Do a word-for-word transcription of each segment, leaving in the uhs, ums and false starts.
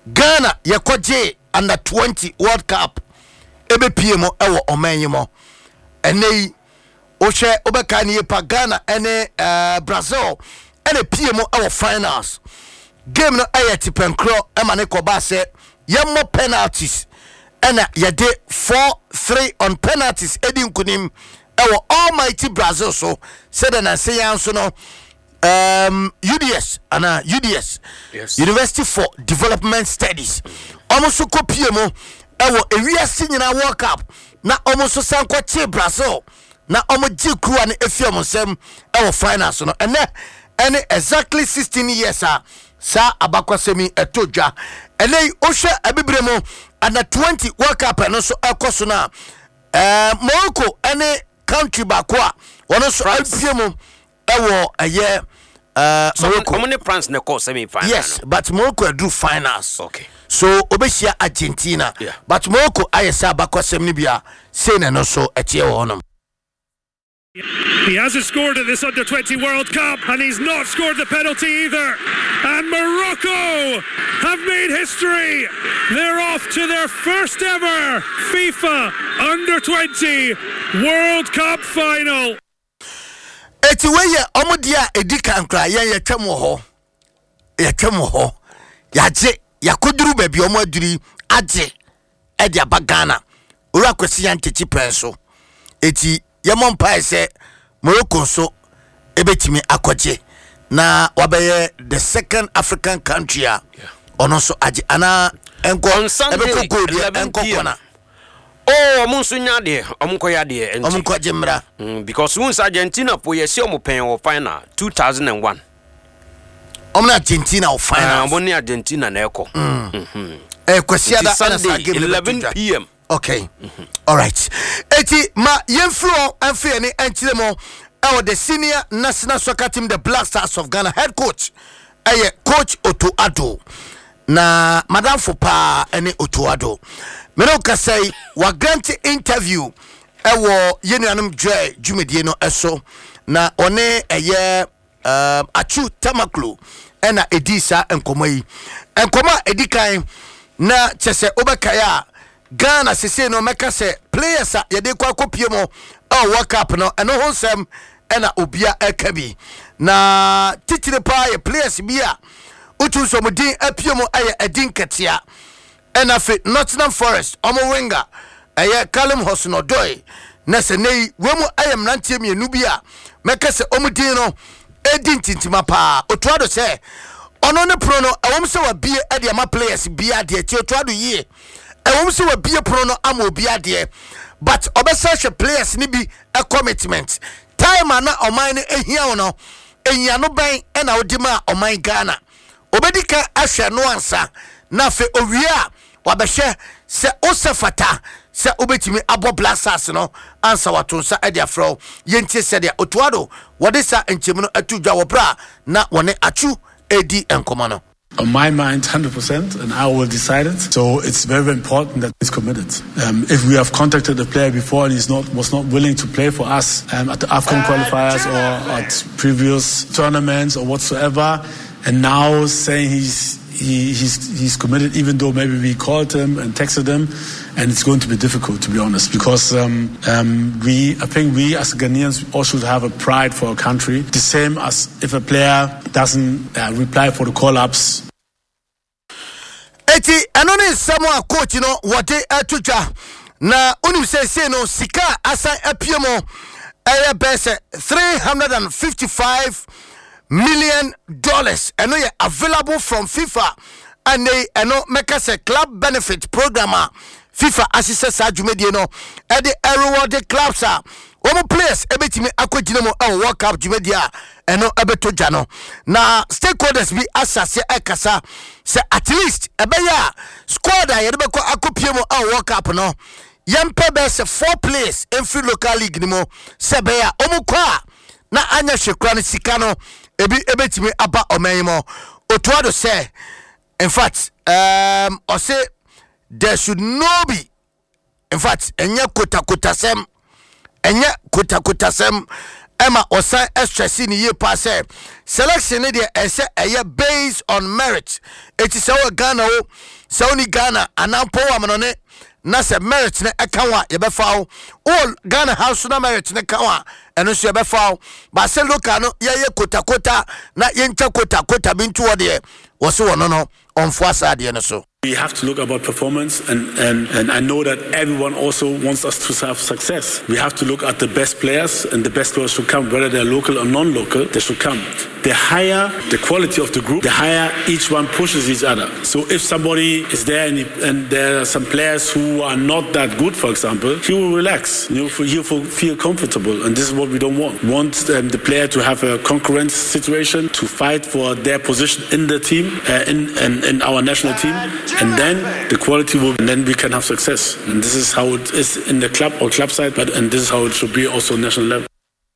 Ghana yekoje under twenty World Cup ebe P M ewo omanyimo ene ohwe obeka ne pa Ghana ene uh, Brazil ene P M ewo finals game no ayeti penkro ema ne koba se yemmo penalties ena yede four three on penalties edin kunim ewo almighty Brazil so said na say yanso no um U D S ana U D S yes. University for Development Studies almost ko P M ewo ewiase nyina World Cup na almost sanko che Brazil na omo ji kruwa ne efiam nsem ewo finals no ene ene exactly sixteen years ah sa abakwasemi etodwa ene ohwe abibremo under twenty World Cup no so ekoso na eh Morocco ene country bakwa wono so alpiemo ewo eye uh Morocco so, France ne call semi final. Yes, no? But Morocco do finals. Okay. So obeshia Argentina. Yeah. But Morocco ayesa bakwasemi bia say na no so etie wonom. He hasn't scored at this under twenty World Cup, and he's not scored the penalty either. And Morocco have made history. They're off to their first ever FIFA under twenty World Cup final. Eti weye omodia edika nkra ye yetwemo ho. Yetwemo ho. Yaje yakoduru baby omo aduri age e dia bagana. Ora kwesi ya ntechi penso. Eti yemompa ese Morocco so ebetimi akoje na wabeye the second African country ya yeah. Ono so aje ana enko ebeko gold enko kona oh omunso nya de omunko ya de enti omunko jemra because once Argentina po yesi omo pen o final two thousand one omna Argentina o final ah omni Argentina na eko mhm eh kwesi ada Sunday eleven p m Okay. Mm-hmm. All right. Eti ma yemfro amfe ni enchilemo e the senior national soccer team the Black Stars of Ghana head coach eye coach Otto Addo na madam fopa ene Otto Addo me no ka say wa grant interview e wo yenuanum joy jumedie no eso na one eye um Achu Tamaklo ena edisa enkomo yi enkomo edikan na chese obekaya Ghana sese no meka se players a yede kwa kopie mo a World Cup no eno honsem ena obia ekabi na titire pa ye players bia utu so mudin apie mo aye edin ketia ena fe Nottingham Forest omo winger aye Callum Hudson-Odoi na se nei wemu aye mrantie mienu bia meka se omudin no edin tintima pa otuado se ono ne pro no awom se wa bie e de ma players bia de ti otuado yie ewom se wa bie pro no ama obi ade but obesa players ni bi a commitment time ana oman ehia no ehia no ban e na odima oman Ghana obedika ahwe no ansa na fe owia wabehwe se osefata se obetimi abo blasters no ansa watonsa e dia fro yentie se dia otuado wodesa enchemu no atudwa wobra na wone achu edi enkomo no. On my mind, one hundred percent, and I will decide it. So it's very, very important that he's committed. Um, if we have contacted the player before and he's not was not willing to play for us um, at the AFCON qualifiers or at previous tournaments or whatsoever, and now saying he's he, he's he's committed, even though maybe we called him and texted him, and it's going to be difficult, to be honest, because um, um, we I think we as Ghanaians all should have a pride for our country, the same as if a player doesn't uh, reply for the call-ups. Eti anone Samuel coach no wote atutwa na unu se se no sika asan apiemo eye bese three hundred fifty-five million dollars eno ye available from FIFA and they eno make us a club benefit programmer FIFA assistant sa dwumedie no e de reward the clubs a omo players ebetimi akogina mo e World Cup dwumedie a eno ebetoja no na stakeholders bi asase ekasa se at least ebeya squad a yede beko akopie mo e World Cup no yempe be se four players in free local league ni mo se beya omo kwa na anya hwekura no sika no ebi ebetimi aba omanimo otuado say in fact um or say there should no be in fact enye kota kota sem enye kota kota sem Emma osan stress ni ye pass selection ne de ese eye based on merit. It is our Ghana o so ni Ghana anampo amanone na se merit ne ekawa ye be fawo all Ghana house na merit ne kawa eno so ye be fawo ba se local no ye ye kota kota na ye ncha kota kota bintu ode wo se wono no onfo asade ne so. We have to look about performance, and, and, and I know that everyone also wants us to have success. We have to look at the best players, and the best players should come, whether they're local or non-local, they should come. The higher the quality of the group, the higher each one pushes each other. So if somebody is there and, he, and there are some players who are not that good, for example, he will relax, you know, he will feel comfortable, and this is what we don't want. We want um, the player to have a concurrence situation, to fight for their position in the team, uh, in, in, in our national team. And then the quality will, and then we can have success. And this is how it is in the club or club side, but and this is how it should be also national level.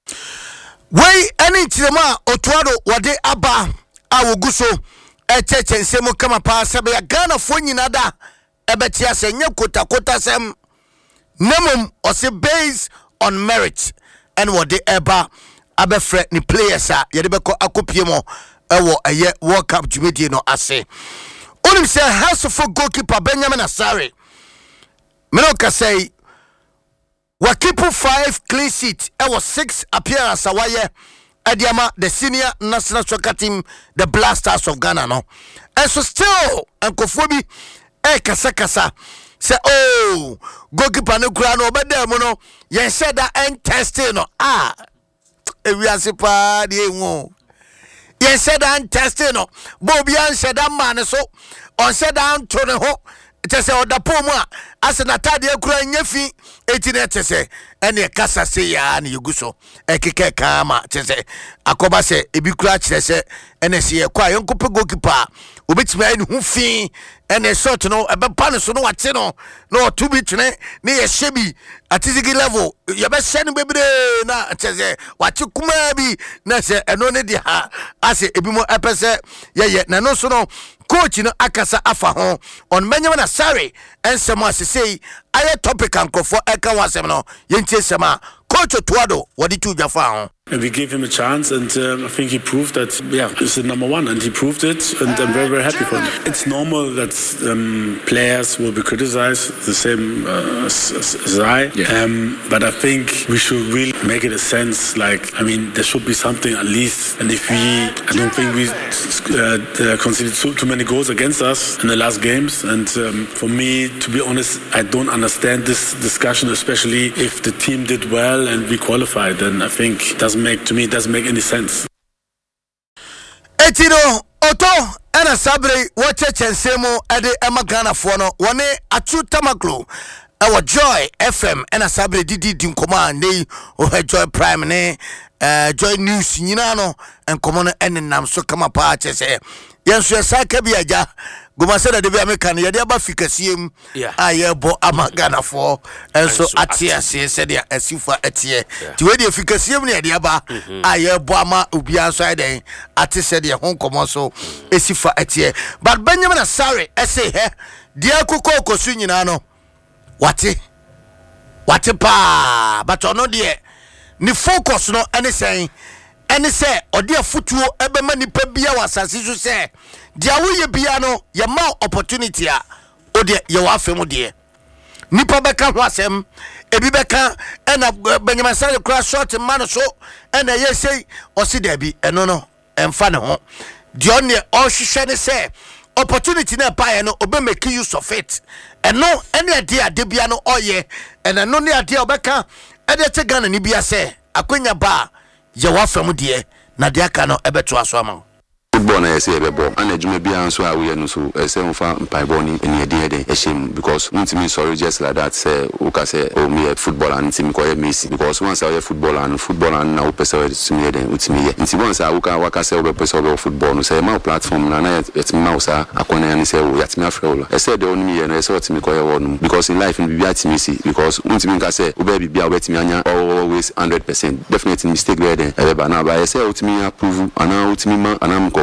Way any chima Otuado wade aba awuguso echeche nsemo kama pa sebe ya Ghana fo nyinada ebetia se nye kota kota sem nemum ose based on merit and wade eba abefre ni players a yede beko akopiemo ewo eye World Cup jumedie no ase. Unim say House of goalkeeper Benjamin Asare. Menoka say wa keep five clean sheet. It was six appearance awaye Ediama the senior national soccer team the Blasters of Ghana no. And so still Ankofobi e kasa kasa say oh goalkeeper no kura no obede mo no yen said that and testing no ah e wi asipa de enwo. Yes, said and testing no. Bobian said that man so on said down to the ho. It is all the poma as an atadia crying yefi eighteen say and a casa say ya and you go so a kike kama to say akoba say a big cratch say and a see a quiet uncle goalkeeper ubits me who fee and a sort no a bapan so no what no no two bit near shebi at tizigi level your best sending baby na say what you come be na say and only the ha as a bit more episode yeah yeah na no so no coach no akasa afa ho on Benjamin Asare and some as say aye topic anko for eka wasem no yenti sema coach Otuado what did you jafa ho. And we gave him a chance, and um, I think he proved that, yeah, he's the number one, and he proved it, and I'm very, very happy for him. It's normal that um, players will be criticized the same uh, as, as I, yeah. um, but I think we should really make it a sense, like, I mean, there should be something at least, and if we, I don't think we uh, conceded too, too many goals against us in the last games, and um, for me, to be honest, I don't understand this discussion, especially if the team did well and we qualified, and I think it doesn't make to me it doesn't make any sense. Etino Oto ena sabre wache chensemo ade ema Ghana fo no wone atu tamaklo ewo Joy F M ena sabre didi di nkoma nei o Joy Prime ne eh Joy News nyina no enkomo no enenam so kama pa chese yenso yesaka bi aja gomase da de bi ameka ne yede aba fikasiem aye bo ama Ghana fo enso atia se se de asifa atie ti we de fikasiem ne yede aba aye bo ama obi anso aden ati se de ho nkomo so esifa atie but Benjamin Asare ese he de akoko okosu nyina no wate wate pa but ono de ni focus no ene sen ene se ode afutuo ebema nipa bia wasase so se dia wo ye bia no ye ma opportunity a ode ye wa afemu de nipa beka ho asem ebi beka ena Benjamin Asare kra short man so ena ye sei osi da bi eno no emfa ne ho de on ne o hwehwe ne se opportunity na pa no obe make use of it eno ene ade ade bia no oye ena no ne ade obeka ede te Ghana ni bia se akwenya ba ye wa fam de na de aka no ebeto aso ama football na yesi ebebo ana djuma bia nso a we no so ese mfa mpaibɔ ni eni ede ede ehim because untimi sorry just like that say o ka say o me football and team ko ye Messi because once I football and football and na o pese we timi ede utimi ye nti once I ka waka say o be pese o football no say ma platform na na etimi ma usa akona ni say o yatimi afre o ese de onimi ye no ese otimi ko ye wonu because in life in bibia timi si because untimi ka say o be bibia o betimi anya always one hundred percent definitely mistake there ebe na ba ese otimi approve ana otimi ma ana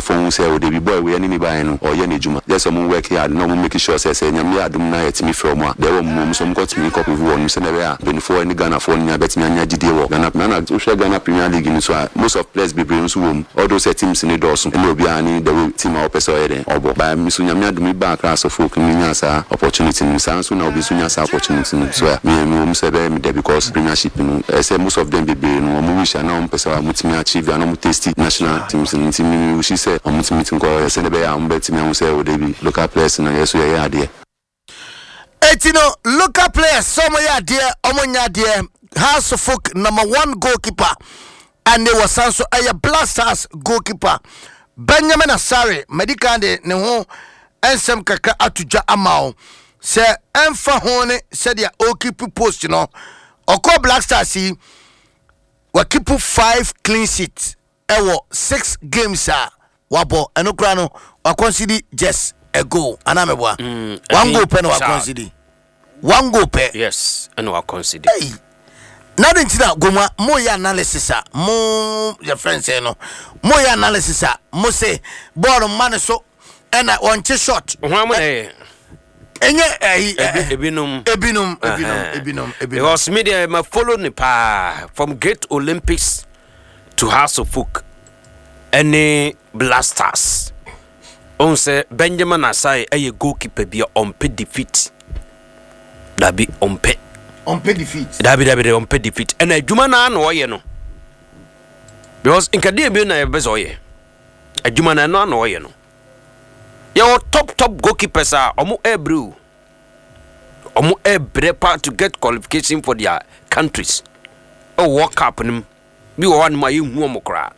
phone say o dey be boy we any me buy no or ye na juma just some work hard no mo make sure say say nyame adum na yetimi from a there mo so mo got me copy one say na be a before any Ghana for nya bet me anya gide wo Ghana na na so Ghana Premier League ni so most of players be bring so wom all those teams ni do so no be ani the team a person here obo by me so nyame adum ba class of folk ni nya sa opportunity ni sa so na obi so nya sa opportunity ni so me me say be me there because premiership no say most of them be be no mo wish na on person mutimi achieve na mo tasty national teams ni team she say on mutimi ko say be am bet me am say o dey be local players na yeso ye ade etino local players some ya ade omonya ade House of Folk number one goalkeeper and they was sanso a Blasters goalkeeper Benjamin Asare medical de ne ho ensem kaka atuja amao se emfa ho ne se dia o keep post you know okọ Blasters yi wa keep five clean sheets ewo six games a wabo enokra no wa consider just a goal anamebwa mm, one goal pen wa consider one goal pen yes and wa consider hey. Nothing to that goma mo ya analysis a mo your friends say no mo ya analysis a mo say ball man so and I want to shot ho am eh enye eh ebinum ebinum ebinum ebinum ebinum because media ma follow ni pa from Great Olympics to House of Folk any Blasters on say Benjamin Asai a goalkeeper be on pay defeat that be on pay on pay defeat dabi dabi on pay defeat and adwuma na na oye no because in kadie bi na e bezo oye adwuma na na na oye no your top top goalkeepers are omo ebrew omo ebre part to get qualification for their countries o World Cup nim bi wo wan ma ye hu omo kra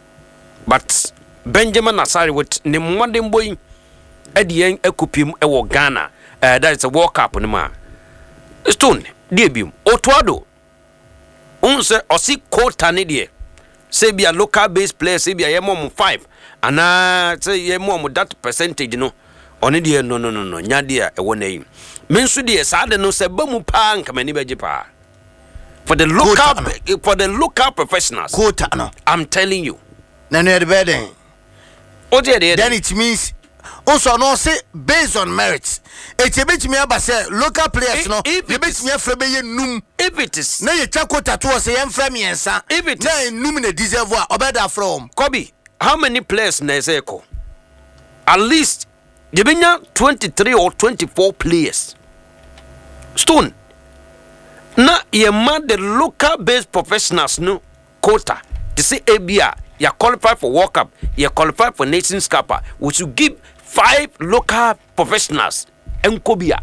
but Benjamin Asare with ne modern boy edien ekupim e wo Ghana uh, that is a World Cup nim a stone Debium Otuado unse osi quota ne de say be a local based player say be a mom five and uh say ye mom that percentage no on de no no no no nya de e wona yi me nso de sa de no say ba mu pa nka mani beje pa for the local quota, for the local professionals quota no I'm telling you na no de beden o de de then it means also no say based on merit it e bit me aba say local players no e bit me afra be ye num if it is na ye chakota to say ye mfra me ensa if it na num na deserve a obeda from Kobe how many players na say ko at least you benya twenty-three or twenty-four players stone na ye man the local based professionals no quota to say A B A you qualify for World Cup you qualify for Nations Cup we should give five local professionals and Kobia.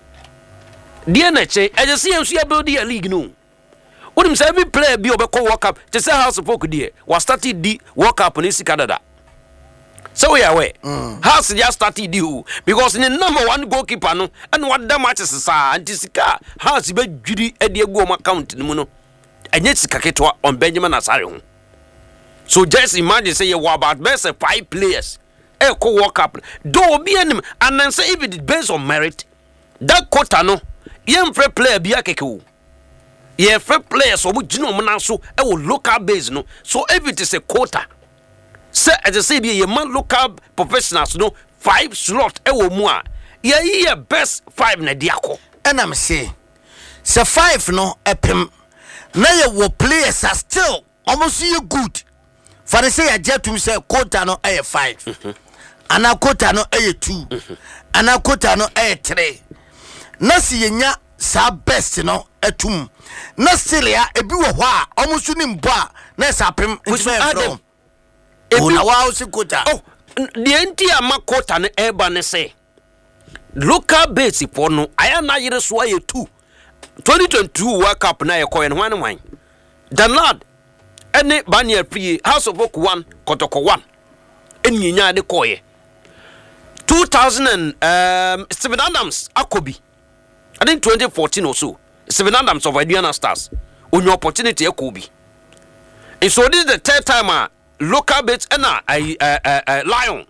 Dear Nache, I just see him see about the league no. What him say every player be over World Cup to say House of Folk dear was started the World Cup in Canada. So we are aware. Mm. House just started the because in the number one goalkeeper no and what the matches is and this car House be Judy Eddie go account no no. And yet Kaketwa on Benjamin Asare. So just imagine say you were about best five players. E ko World Cup do be anim and then say if it is based on merit that quota no yem free player bi akeke wo ye free players so gino mo na so e wo local base no so if it is a quota say as I say be ye man local professionals no five slot e wo mu a ye ye best five na diako and I'm say say five no epem na ye wo players are still almost you good for say ya jetum say quota no e five mm-hmm. Ana quota no e two mm-hmm. Ana quota no e three na si yenya sa best no etum na still ya ebi wo ho a omusu ni mbo a na sa pem ntime from ebi na wa o quota oh the entire ma quota no e ba ne say local base for no aya na yire so aye two twenty twenty-two World Cup na ye ko en hwan hwan the lord any Banya free House of Folk one Kotoko one eni nya de koye two thousand and um Steven Adams Akobi I think twenty fourteen or so Steven Adams of Aduana Stars on your opportunity Akobi and so this is the third time uh, local base and uh, uh, uh, uh, Lion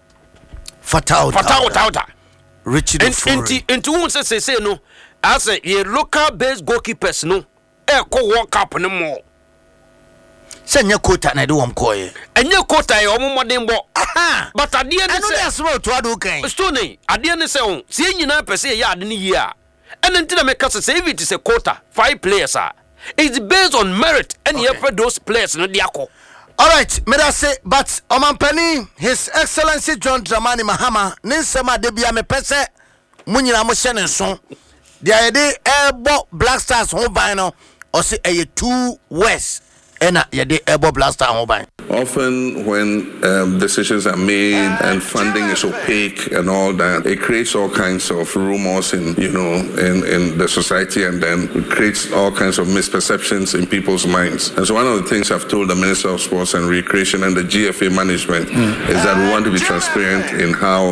Fatao Fatao Tauta Richard into into one say say no as a local base goalkeepers no e ko World Cup no more Senya quota na de wom koye. Enye quota e omo modern bo. But ade ne say anu small to ado kan. Stone, ade ne say on. Se nyina pese ya ade ne yia. Ene ntina me kase say if it is a quota, five players are. It's based on merit and you for those players no de akọ. All right, me da say but Omampani His Excellency John Dramani Mahama ninsema de bia me pese munyina mo hye ne nso. De ayede ebo Black Stars ho ban no o say eye two west. Ena yede ebo Black Stars ho ban. Often when um, decisions are made and funding is opaque and all that, it creates all kinds of rumors in, you know, in, in the society, and then it creates all kinds of misperceptions in people's minds. And so one of the things I've told the Minister of Sports and Recreation and the G F A management mm. is that we want to be transparent in how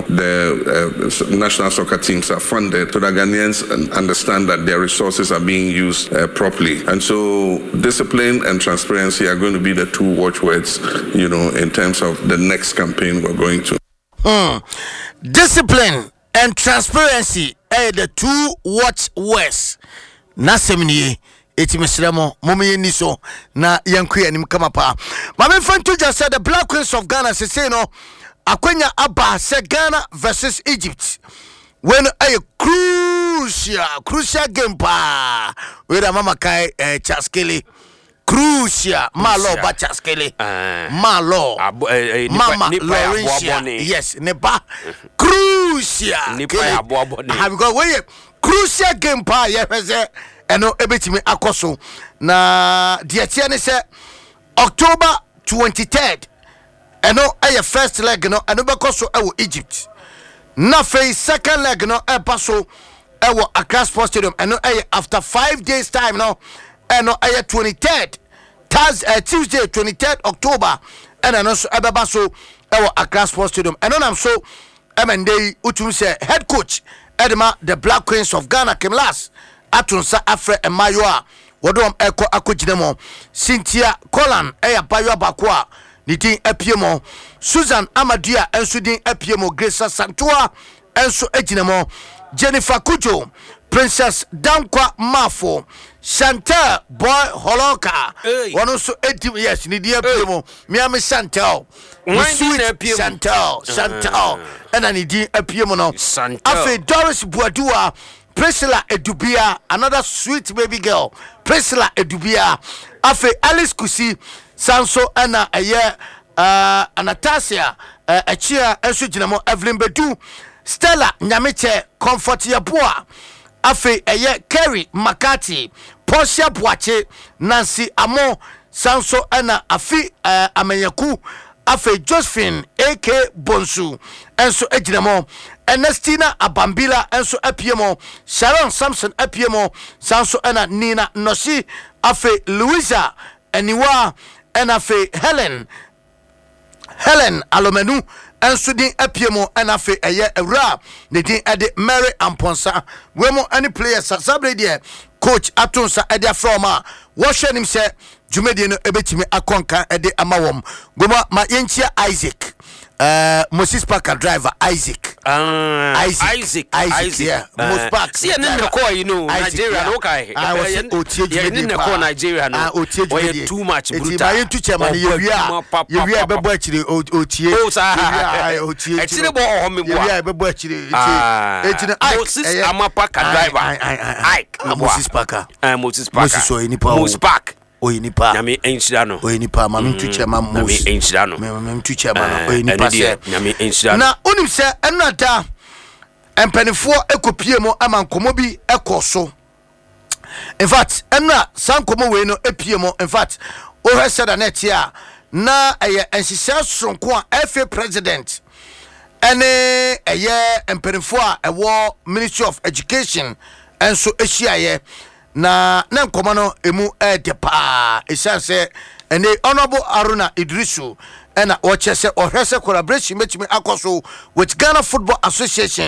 the uh, national soccer teams are funded so that Ghanaians understand that their resources are being used uh, properly. And so discipline and transparency are going to be the two watchwords, you know, in terms of the next campaign we're going to. Mm. Discipline and transparency are the two watchwords. Nasemni eti mesremo momi ni so na yanku anim kama pa. Mama Fantu just said the Black Queens of Ghana say no akwenya aba se Ghana versus Egypt. When a crucial crucial game pa with Mama Kai uh, Chaskele. Crucial, Malo Bachaskele, uh, Malo, uh, uh, Mama Laurentia, yes, Neba, Crucial, have got way crucial game pa yes, and no ebitimi akoso na dietiane se October twenty-third, and no a first leg no and obekoso e wo Egypt. Na fe second leg no e paso e wo Accra Sports Stadium and no e after five days time no. And no aye twenty-third Thursday uh, Tuesday twenty-third October and also ebeba so ewo Accra Sports Stadium and on so emende utum say head coach Edema the Black Queens of Ghana came last atunsa afre emayoa wodom eko akogidemo Cynthia Collan eya bayo bakwa ni din epiemo Susan Amadua enso din epiemo Grace Santua enso eginemo Jennifer Kujo Princess Dankwa Mafo Chantel Boy Holoka one also eighty yes ni dia pemo me am Chantel Chantel Chantel and ani di apemo no afi Doris Buadua Priscilla Edubia another sweet baby girl Priscilla Edubia afi Alice Kusi Sanso ana eye uh, Anastasia uh, Achia enso ginamo Evelyn Bedu Stella Nyameche Comfort Yaboa afi eye Kerry Makati Portia Boache Nancy Amo Sanso ana afi uh, Amenyaku afi Josephine A K Bonsu enso ejinamo Ernestina Abambila enso epiemo Sharon Samson epiemo Sanso ana Nina Nosi afi Louisa Eniwa ena afi Helen Helen Alomenu enso din epiemo ena afi eye Ewra ne din ede Mary Amponsa wemo any players sabre die coach atunsa ede afroma wo hwe nim se jumedie no ebetimi akonka ede amawom goma ma yenchia Isaac uh Moses Parker driver Isaac uh, Isaac Isaac Isaac yeah uh, Moses Parker see na no call you know Nigeria no kai I was otie jumedie na call Nigeria no otie jumedie too much brutal eti ma yentu chairman ye wia ye wia bebo akire otie otie etire bo ho me bo ye wia bebo akire eti eti Moses Parker driver Ike Moses Parker uh Moses Parker Moses so enipa Moses Parker oyinipa nyame enhyira no oyinipa ma mtu chairman Moses nyame enhyira no me mtu chairman oyinipa se nyame enhyira na onim se enada empanifo ekopie mo ama nkomo bi ekoso in fact enna sankomo we no epie mo in fact o hwese da net ya na eye enhyehyɛ sonko a F A president ene eye empanifo a ewo Ministry of Education enso ehyiaye na na nkomo no emu e de pa esanse ene honorable Aruna Idrisu ena o chese o hwese collaboration betimi akoso with Ghana Football Association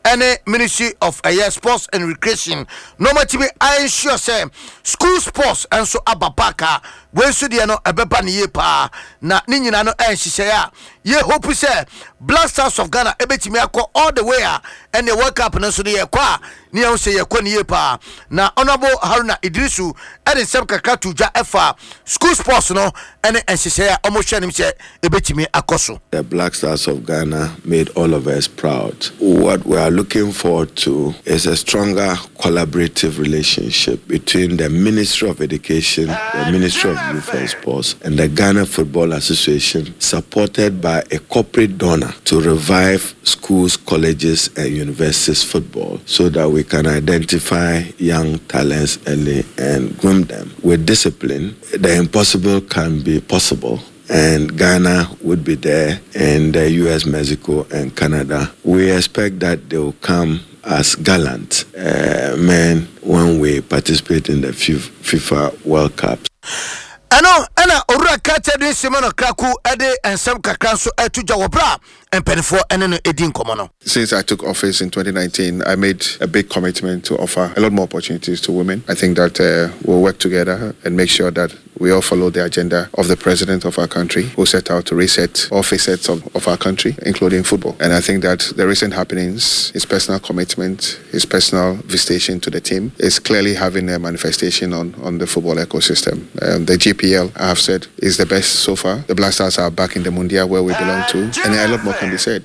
any Ministry of uh, Sports and Recreation normative I ensure say school sports and so ababaka when so dia no ebeba ne ye pa na ni nyina no enhihye ya ye hope say Black Stars of Ghana ebetimi akọ all the way and the World Cup no so ye kwa ni an say ye kwa ne ye pa na Honorable Haruna Idrisu e de sem kakra tuja efa school sports no ene enhihye ya omo hwe nim say ebetimi akoso. The Black Stars of Ghana made all of us proud. What we are looking forward to is a stronger collaborative relationship between the Ministry of Education, the Ministry of Youth and Sports, and the Ghana Football Association, supported by a corporate donor to revive schools, colleges, and universities football so that we can identify young talents early and groom them. With discipline, the impossible can be possible. And Ghana would be there, and the U S, Mexico, and Canada. We expect that they will come as gallant uh, men when we participate in the FIFA World Cup. Ano ana ora kata din semana kraku ede ensem kakran so etuja wobra empenfo ene no edin komono. Since I took office in twenty nineteen, I made a big commitment to offer a lot more opportunities to women. I think that uh, we'll work together and make sure that we all follow the agenda of the president of our country, who set out to reset all facets of, of our country, including football. And I think that the recent happenings, his personal commitment, his personal visitation to the team is clearly having a manifestation on, on the football ecosystem. Um, the G P L, I have said, is the best so far. The Black Stars are back in the Mundial where we belong to, and a lot more can be said.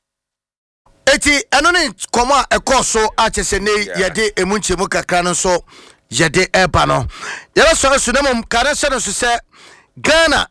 Eti enoni koma ekoso achese ne yede emunche mu kakra no so yede eba no yele so so na mum kare se no so se Ghana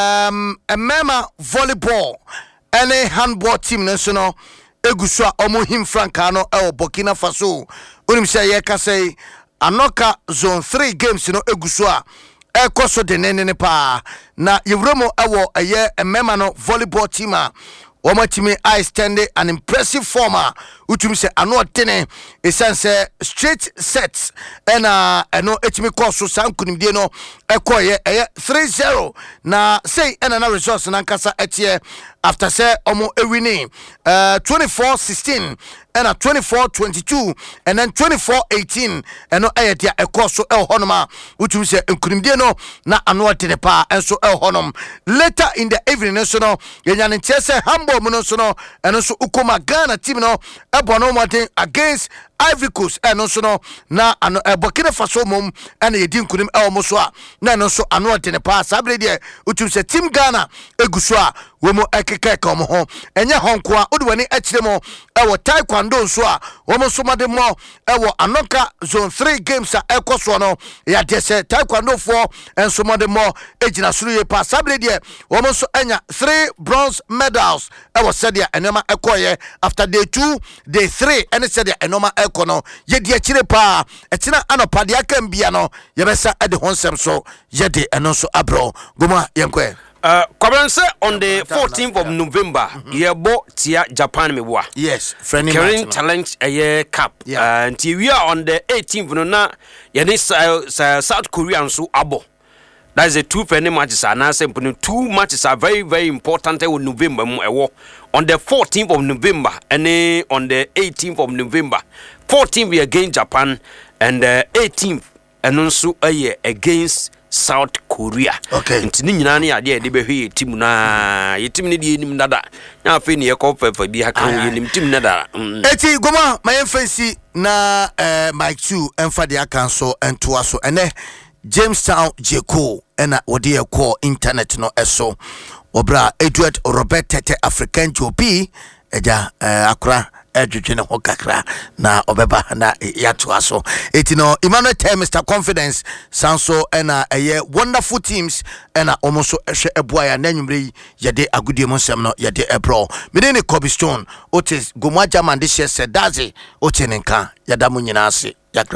um emema volleyball ene handball team no so no eguso a omo him franka no e Burkina Faso onim se ye ka say anoka zone three games no eguso a ekoso de nenene pa na yewromo ewo eye emema no volleyball team a Omatimi I stand an impressive former utum se ano tene esanse straight sets and uh no etimi course so sankunimdie no ekoye eye three zero na say and na results na nkasa etie after say omo ewini uh twenty-four sixteen and a twenty-four twenty-two and then twenty-four eighteen and no eye dia ekoso so el honoma utum se nkunimdie no na ano tene pa enso el honom later in the evening so no yenya ntie se hambo mu no so no eno so ukoma Ghana team no ebono mountain against Ivory Coast and also no na ano Burkina Faso mum and yedin kunim e omo so a na no so ano de ne pa sabre de utum se team Ghana eguso a wo mo ekeka ka omo ho enye honko a odi wani akire mo e wo taekwondo so a wo mo so made mo e wo anoka zone three games a ekoso no ya de se taekwondo for and so made mo ejina suru ye pa sabre de wo mo so enya three bronze medals e wo said ya enema ekoye after day two day three and said ya enoma kono yedi akire pa etina anopa de aka mbia no yebesa ade honsem so yedi eno so abro goma yenkwe uh kwabranse on the fourteenth of November yebo tia Japan meboa yes friendly Karen Talent a cup yeah. And we are on the eighteenth no na yedi South Korea so abo. That is a two friendly matches and I say two matches are very very important in November on the fourteenth of November and on the eighteenth of November. fourteenth we against Japan and the eighteenth and also a year against South Korea. Okay. Nti ni nyina ne ade de behwe team na yetim ne de nim dada. Na afi ne yekofa fa bi haka yenim team na dada. Eti goma my fancy na uh, Mike two emfa de akanso ento aso ene Jamestown Jeko ena wodi ekọ internet no eso obra Edward Robert Tete African Jobi eja uh, akra edwene ho kakra na obeba na yato aso etino Emmanuel tell Mister Confidence sanso ena eye wonderful teams ena omoso ehwe eboya na nwumre yede agudie monsem no yede ebro mede ne Kobe Stone otis gomwa German de she sedaze otinenka yada munyina ase.